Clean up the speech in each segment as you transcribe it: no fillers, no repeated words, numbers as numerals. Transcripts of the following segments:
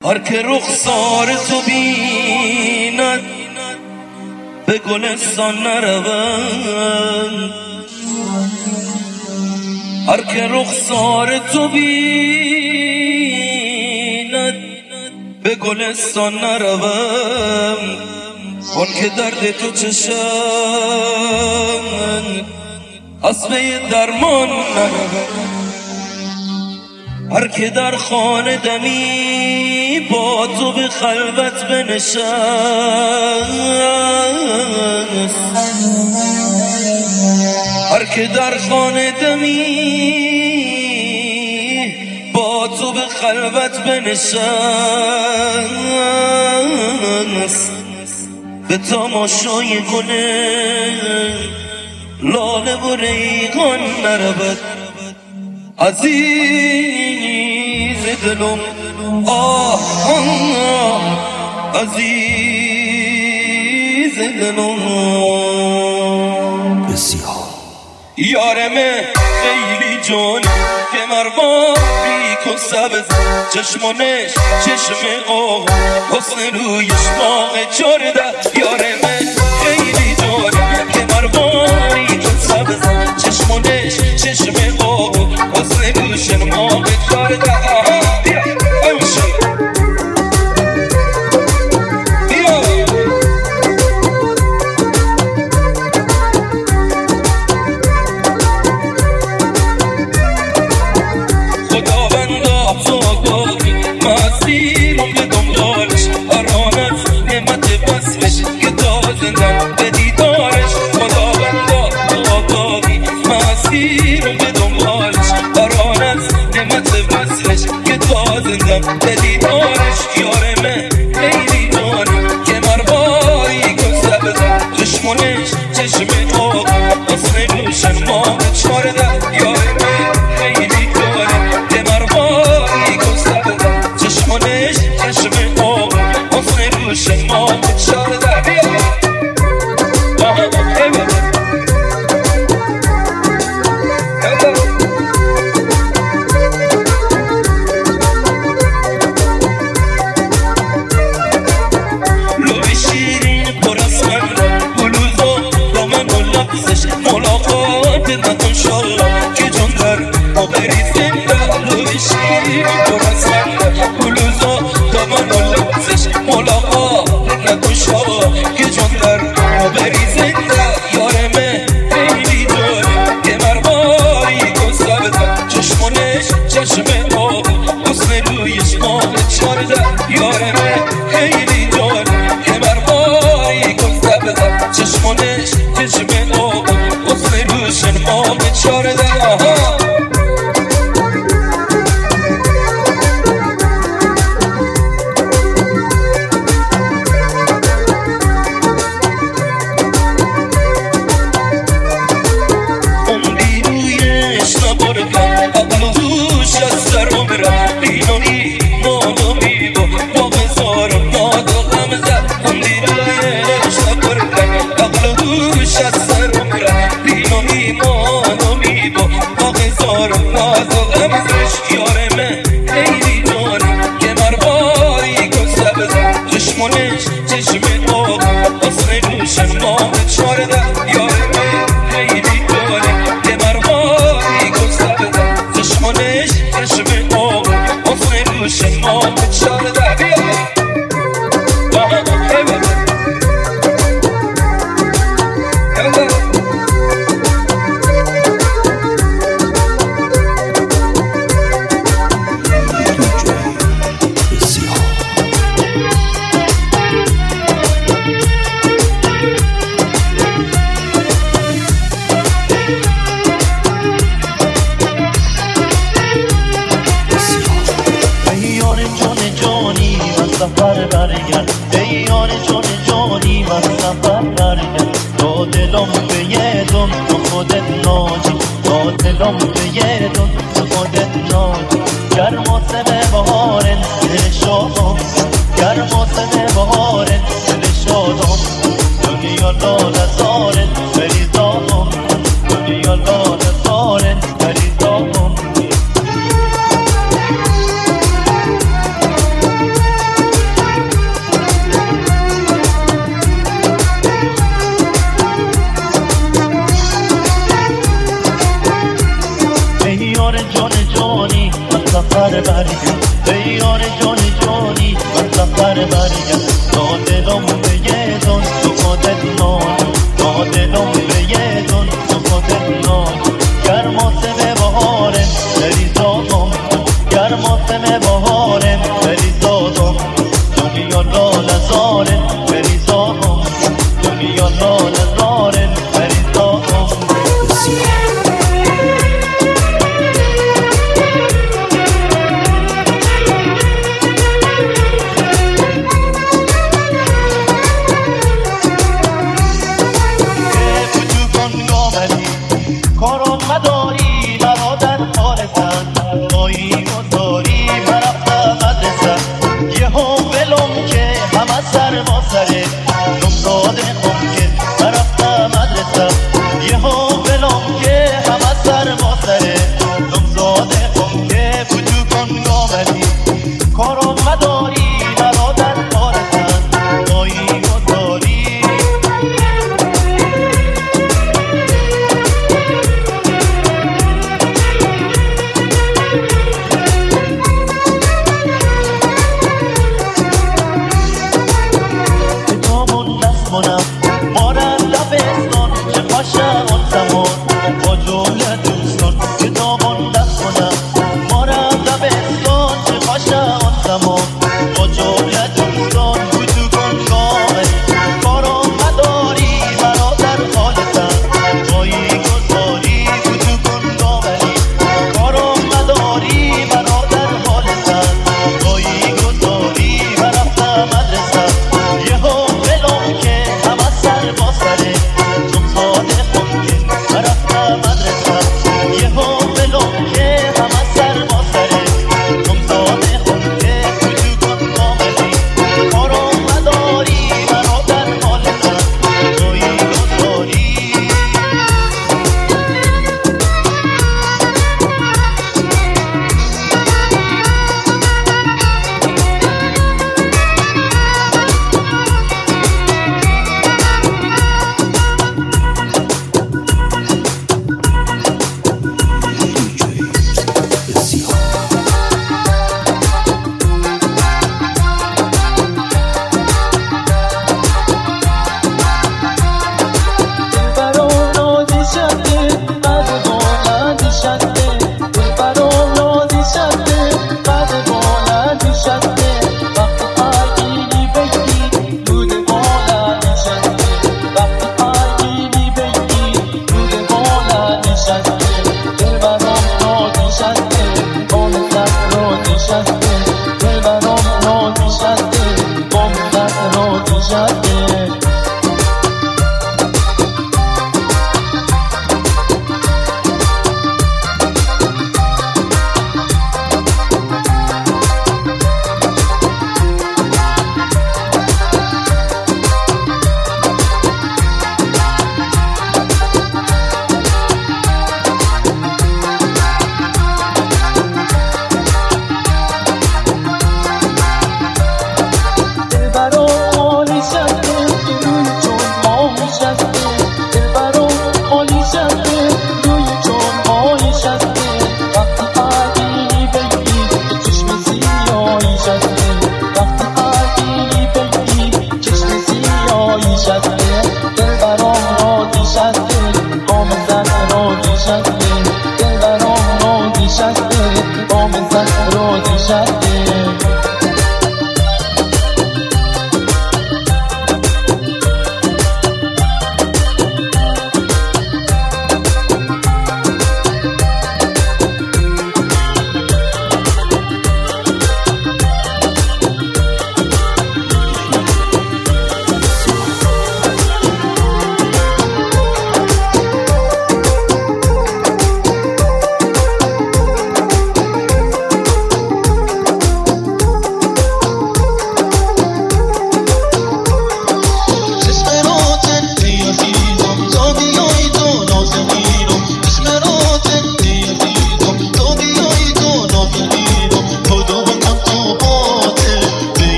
هر که رخسار تو بیند به گلستان نرود، هر که رخسار تو بیند به گلستان نروم، اون که درد تو چشم از پی درمان نروم. هر که در خانه دمی با تو به خلوت بنشست، هر که در خانه دمی با تو به خلوت بنشست، به تماشای گل لاله و ریحان نرود. عزیز دلم آه عزیز دلم بسیار یارمه خیلی جان که مرواری کن سبز چشمانش چشم آه حسن رویش باغ 14. یارمه خیلی جان که مرواری کن سبز چشمانش چشم آه حسن رویش باغ 14. به دیدارش یارمه خیلی جانه که مرواری کن سبز چشمانش چشم آق حسن روشن ماه 14. یارمه خیلی جانه که مرواری کن سبز چشمانش چشم آق حسن روشن ماه 14. ملاقات نکن شالله که جان در آخری زنده لوی شیرین پر از خنده بلوزا دامن و لبسش ملاقات نکن شالله که جان در آخری زنده. یارمه خیلی جانه که مرواری کن سبز چشمانش چشم آب حسن رویش ماه 14. یارمه خیلی جانه که مرواری کن سبز چشمانش چشم آب حسن روشن ماه 14. عمری رویش نبردم عقل و هوش از سرم رفت اینانی نادمی با بازارم ناد و غم زد. عمری رویش نبردم عقل و هوش از سرم رفت اینانی نادمی با بازارم ناد و غم زد. یارمه خیلی جانه که مرواری کن سبز چشمانش چشم آق حسن روشن ماه 14. یارمه خیلی جانه که مرواری کن سبز چشمانش چشم آق حسن روشن ماه 14. سفر برگرد ای یار جان جانی من سفر برگرد تا دلم به یه دم تو خودت ناجی تا دلم به یه دم تو خودت ناجی گرماسم بهارن دل شادم گرماسم بهارن دل شادم دنیا لاله زارن فریدام دنیا لاله زارن فریدام مداری مرا در کار تنهایی گذاری. کتابون دست منم مارن لبستان چه باشه آن زمان با جمله دوستان. کتابون دست منم مارن لبستان چه باشه آن زمان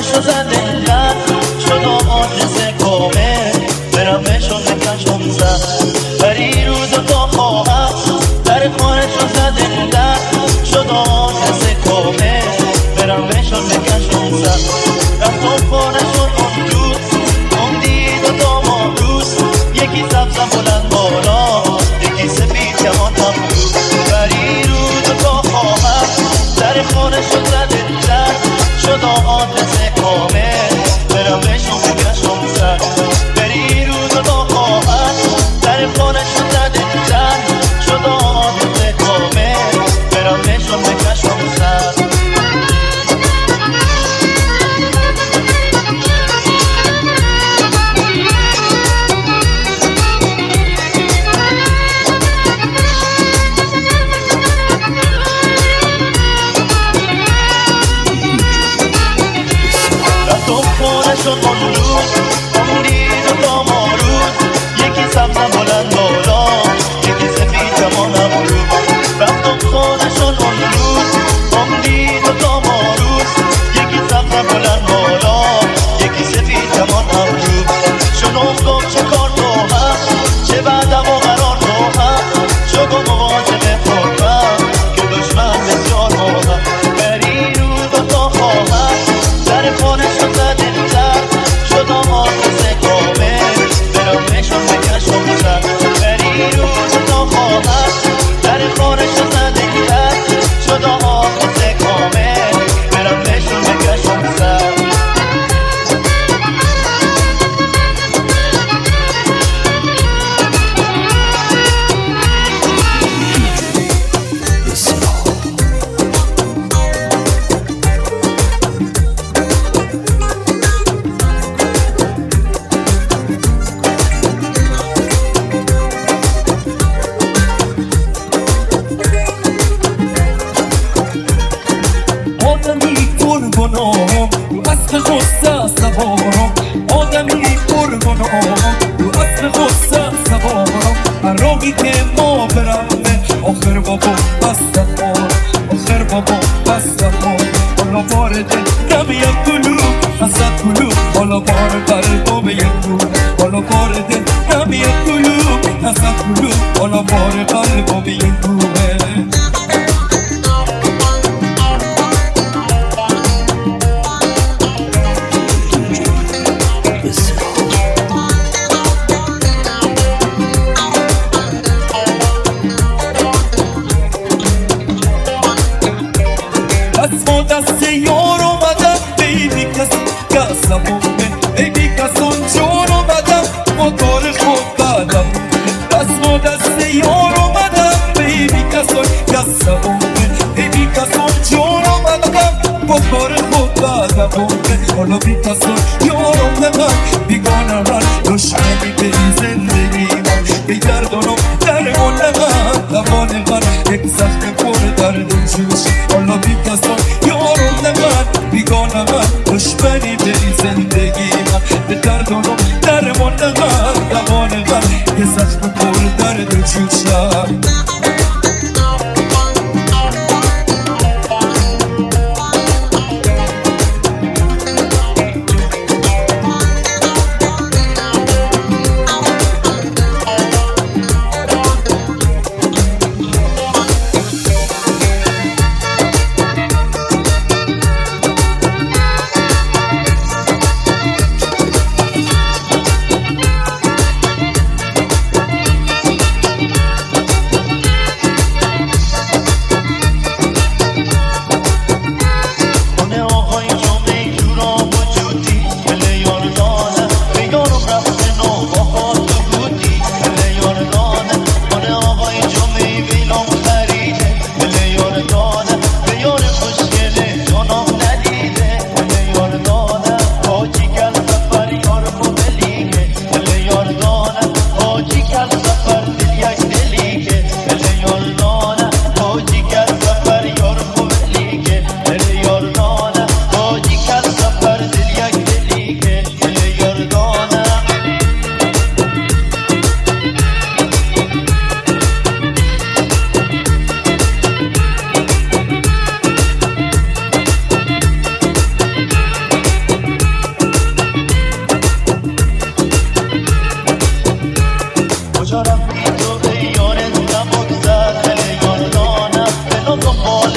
خونشو زده لب شد و آدرس کامل برم بهشون بکشم زد بری رو دوتا خواهد در خونشو زده لب شد و آدرس کامل برم بهشون بکشم زد رفتم خونشون اون دوست اون دید و داما دوست یکی سبزم بلند بالا یکی سفید کمان هم بری رو دوتا خواهد در خونشو زده لب شد آدرس کامل برم بهشون بکشم سر بری رو دوتا خواهد در خونشون زده لب شد آدرس کامل برم بهشون بکشم سر شد اون روز اون دید و داما روز یکی سبزم بلند بالا یکی سفید کمانم رو رفتم خونشون اون روز اون دید و داما روز یکی سبزم بلند بالا یکی سفید کمانم رو شنوم گفت چه کار تو هم چه بعدم و قرار تو هم شد و مواظب خودم که دشمن بسیار مهم بری رو دوتا خواهد در خونشون زده شد آدرس کامل برم بهشون بکشم سر بری رو دوتا خواهد در خونشون زده لب شد آدرس کامل برم بهشون بکشم سر که ما برمه آخر بابا بستم آخر بابا بستم حالا وارد نمی یک گلو حسد گلو حالا وارد قلبم یک گلو حالا وارد نمی یک گلو حسد گلو حالا وارد قلبم یک گلوه دست یار اومدم بیبی کسم بیبی کسون جور اومدم موتور خوب بدم دست یار اومدم بیبی کسم بیبی کسون جور اومدم موتور خوب بدم حالا بی کسون یارم من بیگانه من دشمنی به زندگی من بی دردانم درمون من دوان من یک سخت پر درد جوش حالا بی کسون یارم من بیگانه من دشمنی به زندگی من به دردانم درمون من دوان من یک سخت پر درد جوشم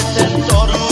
تو رو